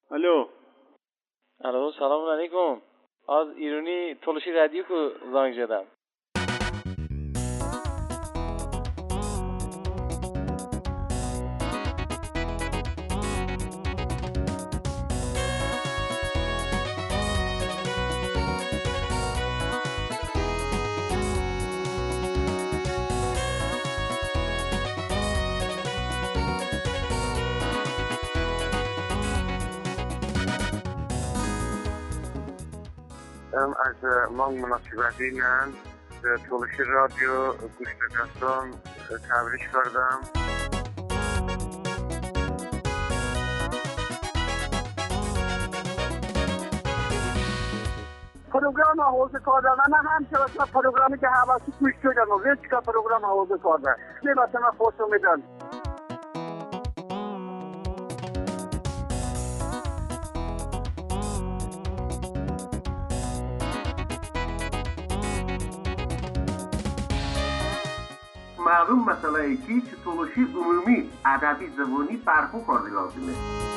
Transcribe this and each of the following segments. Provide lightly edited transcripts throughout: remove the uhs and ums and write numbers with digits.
الو سلام علیکم. از ایرانی تولشی رادیو کو زنگ زدم. از ما مناسبتی‌اند تولشی رادیو گوش دادم تبریک کردم. پروگرام حوزه کردن من همچنان پروگرامی که حواسی گوش دادم و ویچکا پروگرام حوزه کردن مثلا من خوش میدن. معلوم مسئله ای که تولشی عمومی ادبی زبانی برخو کردی لازمه.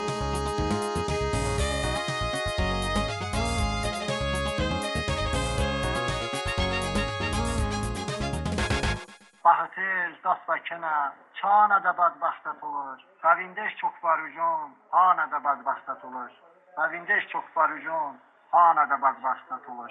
Bahtiyar dost bakına, çana da badbaxtat olur. Qavindeş çok barujon, hana da badbaxtat olur. Qavindeş çok barujon, hana da badbaxtat olur.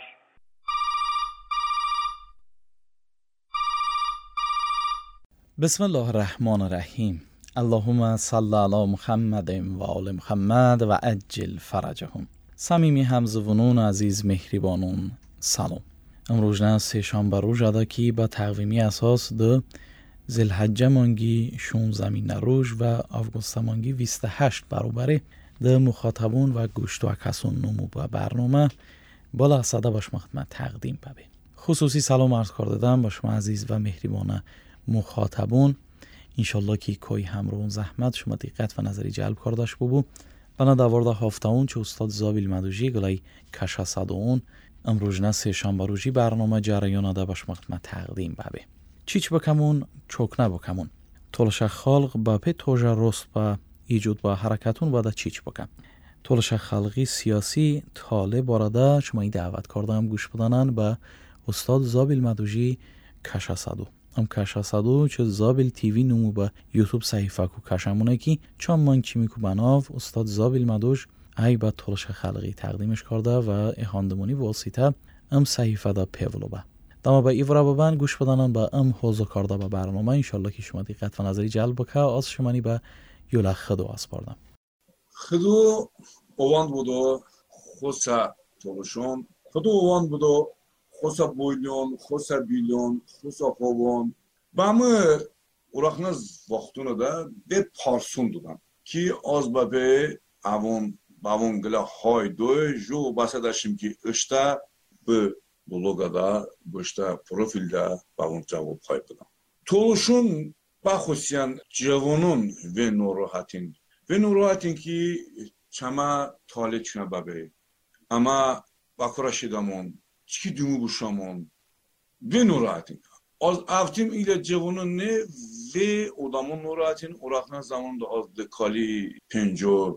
بسم الله الرحمن الرحیم. اللهم صل علی محمد و آل محمد و عجل فرجهم. صمیمی همزبانان عزیز مهربانان سلام. امروز سه‌شنبه روز ادا کی با تقویمی اساس د ذوالحجه مانگی 16 روز و آگوست مانگی 28 برابر د مخاطبون و گوشت و کسون نمو و برنامه بالا صدا باش خدمت تقدیم ببین. خصوصی سلام عرض کردم با شما عزیز و مهربان مخاطبون. انشالله که کوی همرون زحمت شما دقت و نظری جلب کردش ببو. بنا دوارده هفته اون چه استاد زابیل مدوجی گلای کشا صداون امروز سه‌شنبه روزی برنامه جریان ادا باش خدمت تقدیم ببین. چیچ بکمون چوک نبکمون. تولش خلق با پی توجه رست با ایجود با حرکتون بادا چیچ بکم. تولش خلقی سیاسی طالب وارده شما دعوت کردم گوش بدانن با استاد زابیل مدوجی کشا صدو. ام کشا صدو چه زابیل تیوی نمو با یوتیوب صحیفه کو کشمونه کی چون من چی میکو بناف استاد زابیل مدوج ای با تولش خلقی تقدیمش کرده و اهاندمونی واسطه ام صحیفه دا پیولو با دما با ایورا ببن گوش بدانن با ام حوزو کرده با برنامه انشالله که شما دقت و نظری جلب بکه از شمانی با یولا خدو اسپاردم. خدو اوان بودو خوصا تولشون خدو اوان بودو خوصا بویلیون خوصا بیلیون خوصا خوبون با مı اراخناز وقتونو دا به پارسون دودن کی از با به avon bavongla haydo jo bahsedashim ki ishta bu blogada bu ishta profilda bavon cevap payladım. Toluşun baxusiyan javonun ve norohatin ki çama tale çuna babe ama bakuraşidamon çiki dumu buşamon ve norohatin az avtim ile javonun ne ve odamın norohatin orakna zamanında az de kali penjo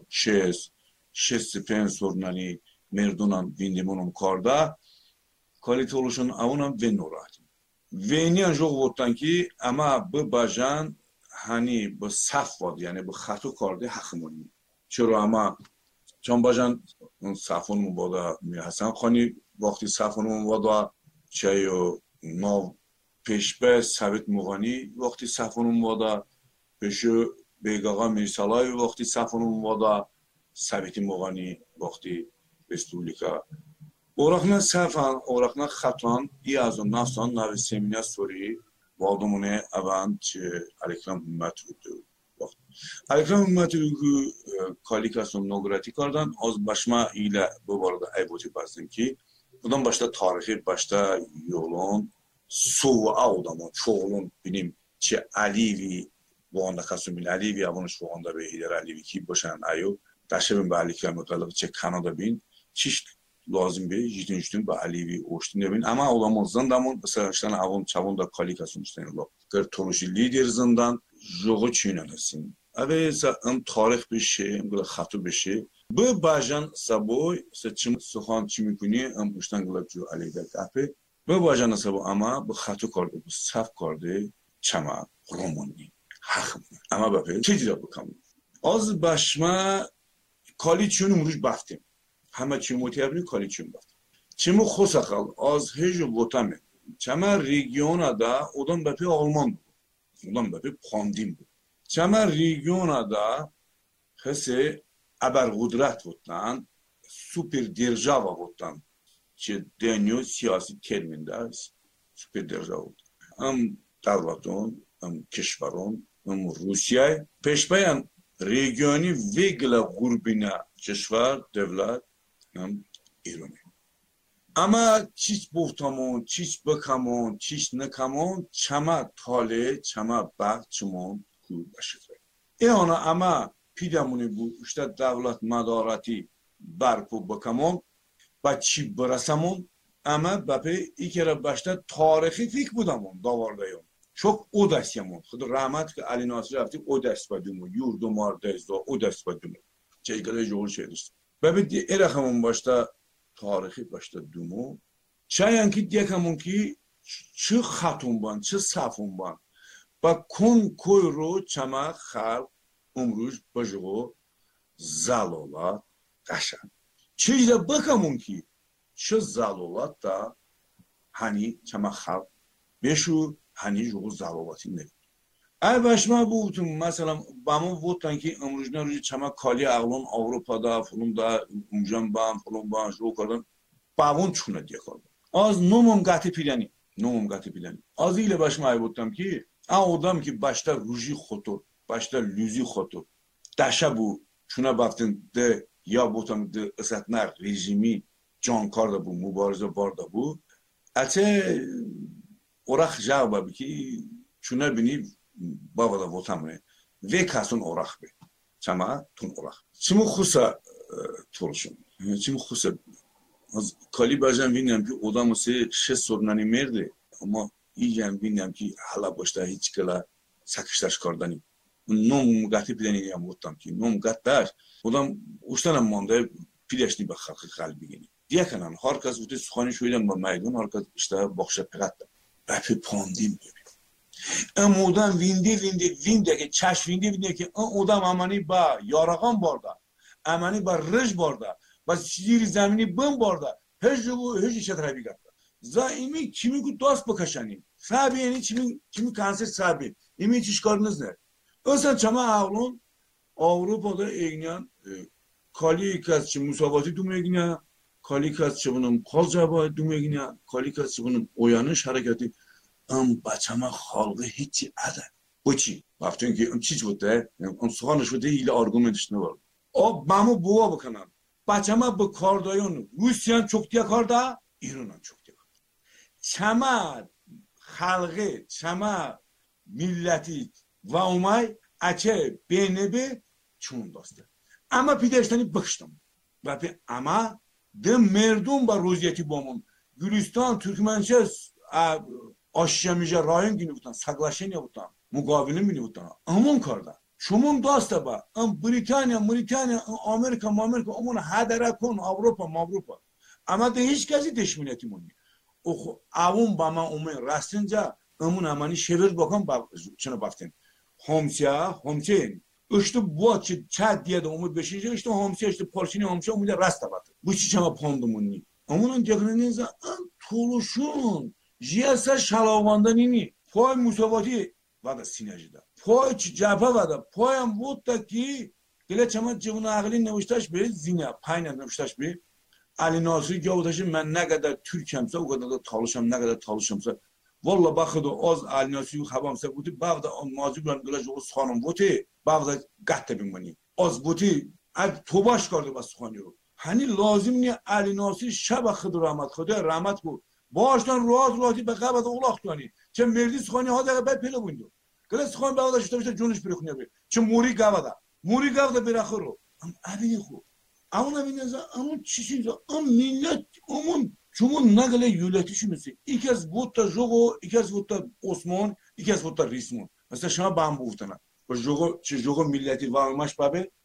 şes pensurnani merdunan vindimonum karda kali toluşun avunam ve norohatin ve niyan jog votan ki ama bu bajan hani bu saf var yani bu xatu karda hakkımoni çoro ama çon bajan safonum boda mi hasan khani vaqti safonum boda çayo nov peşbe sabit muğani vaqti safonum boda peşo begaga misalay vaqti safonum boda sabit muğani vaqti respublika oraqna safan oraqna khatan iazun nafsan navi semina sori valdumune avant alekram matrudu alekram matrudu kalikasyon nograti kardan az başma ile bu barada ayboti bazdım ki bundan başta tarihi başta yolun su avdamon çoğulun benim çe Alivi bu anda kasımil Alivi avunuz bu anda be hider Alivi ki başan ayo taşebin be alikam mutalık çe Kanada bin çiş lazım be jidinjtun be Alivi oştun bin ama olamon zandamon mesela şan avun çavun da kalikasyon işte lo kır toluşi lider zindan jogu çiğnenesin. Abi za tarih bir şey, bu xatu bir şey. به باجان سبوی سچم سخان چی میکنی ام اشتنگلاب جو علی در کافه به باجان سبو اما به خطو کرده به صف کرده چما رومانی حق اما بپه چه چیزا بکنم از باشما کالی چون مروش بافتیم همه چی متیابنی کالی چون بافتیم چمو خوساقل از هج وطمه چما ریگیونا دا اودان بپه آلمان بود اودان بپه پاندیم بود چما ریگیونا دا حسه ابرقدرت بودن سوپر درجاوا بودن که دنیا سیاسی ترمینده است سوپر درجاوا بود هم دولتون هم کشورون هم روسیه پیشباین ریگیونی ویگلا غربینا کشور دولت هم ایرانی اما چیز بوفتمون چیز بکمون چیز نکمون چما تاله چما بخت چمون کور باشد ایانا اما پیدمونی بود اشتا دولت مدارتی برپو بکمون با چی برسمون اما بپی ای که را باشتا تاریخی فکر بودمون داوردهیم çok o ders yaman. Xıdır rahmet ki Ali Nasir Afti o ders badımı, yurdum ardayız da o ders badımı. Çeykele çoğul şeydir. Ve bir erakamın başta, tarihi başta dumu. Çayan ki diyakamın ki çı xatun ban, çı safun ban. Bak kun koyru çama xal umruş bajığı zal ola qaşan. Çeyde bakamın ki çı zal ola da hani çama xal beşu hani joğu zalavaتی نبود. ای باشما بودم مثلا با ما بودن که امروز نه روی چما کالی اقلان اروپا دا فلان دا اونجام بام فلان بام جو کردن باون چونه دیگه کردن. از نومم قطع پیلانی. از ایله باشما ای بودم که آدم که باشتا روزی خطور باشتا لوزی خطور داشته بو چونه بافتن ده یا بودم ده اساتنا رژیمی جان کرده بو مبارزه بارده بو اته اوراق جاو بابی که چونه بینی بابا دا وطمه وی کسون اوراق بی چما تون اوراق چمو خوصا تولشون چمو خوصا از کالی باجم بینیم که ادام سه 6 سورنانی مرده اما ایجام بینیم که حالا باشته هیچ کلا سکشتش کردنی نوم گاتی پیدنی هم بودم که نوم گات داشت ادام اشتانم مانده پیدشنی به خلق بگینی دیگه کنن هر کس بوده سخانی شویدن با میدون هر کس اشته بخشه پیغت بپی پاندیم ببین این مودن وینده که چشم وینده که این اودم امانی با یارقان بارده امانی با رج بارده با سیر زمینی بم بارده هجی شتره بیگرده زا ایمی چیمی که داست بکشنیم صحبی یعنی چیمی کنسر صحبی ایمی چیش کارنز نه اصلا چما اغلون Avrupa'da egnen kali kas çi musabati dumegine kali kas çi bunun kolcaba dumegine kali kas çi bunun uyanış hareketi am baçama halgı hiç ada bu çi baktın ki çiç bude on soğanış bude ile argument işte var o mamu buğa bakanan baçama bu kordayın Rusyan çok diye karda İran'ın çok diye çama halgı çama milleti ve umay açı benebe çun dostu ama pideştani bakıştım ve ama de merdum ba roziyeti bomun Gülistan Türkmençe aşyamayacak rayon günü butan saklaşen butan mukavinin günü butan amun karda şumun dostu ba Britanya Amerika amun hadara kon Avrupa ama de hiç kezi teşmineti muni o avun bama umen rastınca amun amani şevir bakan şuna baktın Homsiya işte bu çat diye de umut beşinci işte homsiya işte porşini homsiya umut rasta bat bu çiçama pondumunni amunun teknenize tuluşun jiyasa şalavandan ini poy musavati vada sinajida poy capa vada poyam butta ki gele çama cıvına ağlin nevuştaş bir zina payna nevuştaş bir Ali Nasir gavdaşı ben ne kadar Türk'emse o kadar da talışam ne kadar talışamsa Valla bakıdı az Ali Nasir'i xabamsa buti bağda mazı bilen gülaj o xanım buti bağda qatta bilmeni az buti ad tobaş kardı bas xanı hani lazım ni Ali Nasir şaba xıdı rahmat bu baştan rahat be qabada ulaqtani çe merdi xanı hada be pele bundu gülaj xan bağda işte jonuş birxunya be çe muri gavda bir axıro abi xo ama bineza ama çişi am millet amun Çumun nagale yöneticimizi ikaz butta jogo ikaz butta Osman ikaz butta Rismon mesela şuna bam buftana bu jogo milleti varmış babe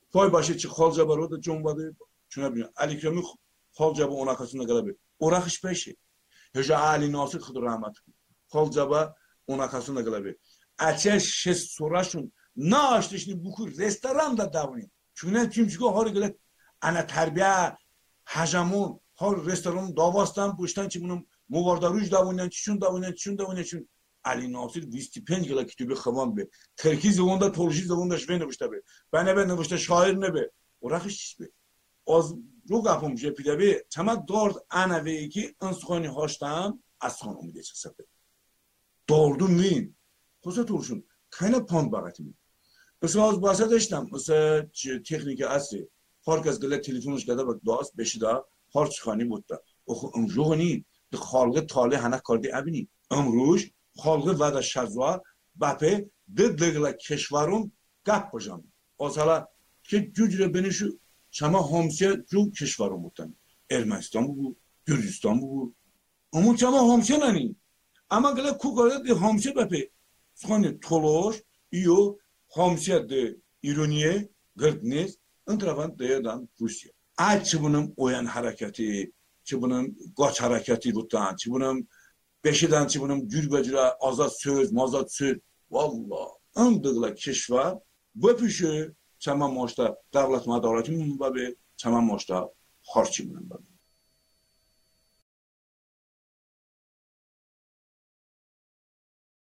Pay başı çı xalcaba ro da jombadı. Şuna bilin. Alikrami xalcaba onakasında qalabi. Oraq iş beşi. Hoca Ali Nasir Xıdır rahmat. Xalcaba onakasında qalabi. Açış şes soraşun. Na açtışni buku restoranda davni. Çünkü kimçiko har gələ ana tərbiyə hajamon har restoran davastan puştan ki bunun muvardaruj davundan çun Ali Nasir stipend gələ kütübü xavan be. Terki zavanda tolji zavanda şvene buşta be. Ben buşta şair ne be. Oraq iş be. Az رو گفتم که پیدابی چما دارد آنویی که انسانی هاشتم از خانم میده چه سبب داردم وین خواسته تورشون کنه پاند باقتی می مثلا از باسه داشتم مثلا تکنیک اصلی هر کس گله تلفنش کرده با داست بشیده هر چخانی بوده اخو امروزی د خالق تاله هنه کردی ابینی امروز خالق ودا شزوا باپه دگلا کشورم گپ بجام اصلا که جوجره بنشو Çama homsiye çok keşvar umutan. Ermenistan bu, Gürcistan bu. Ama çama homsiye nani? Ama gele kukarda de homsiye bepe. Sonra toloş, iyo homsiye de ironiye, gırdnes, entravan deyadan Rusya. Ay çibunun oyan hareketi, çibunun qaç hareketi butan, çibunun beşiden çibunun gürbecire azat söz, mazat söz. Vallahi, andıgla keşvar, bu püşü çama moşta davlat madarati mumbabe çama moşta harçi mumbabe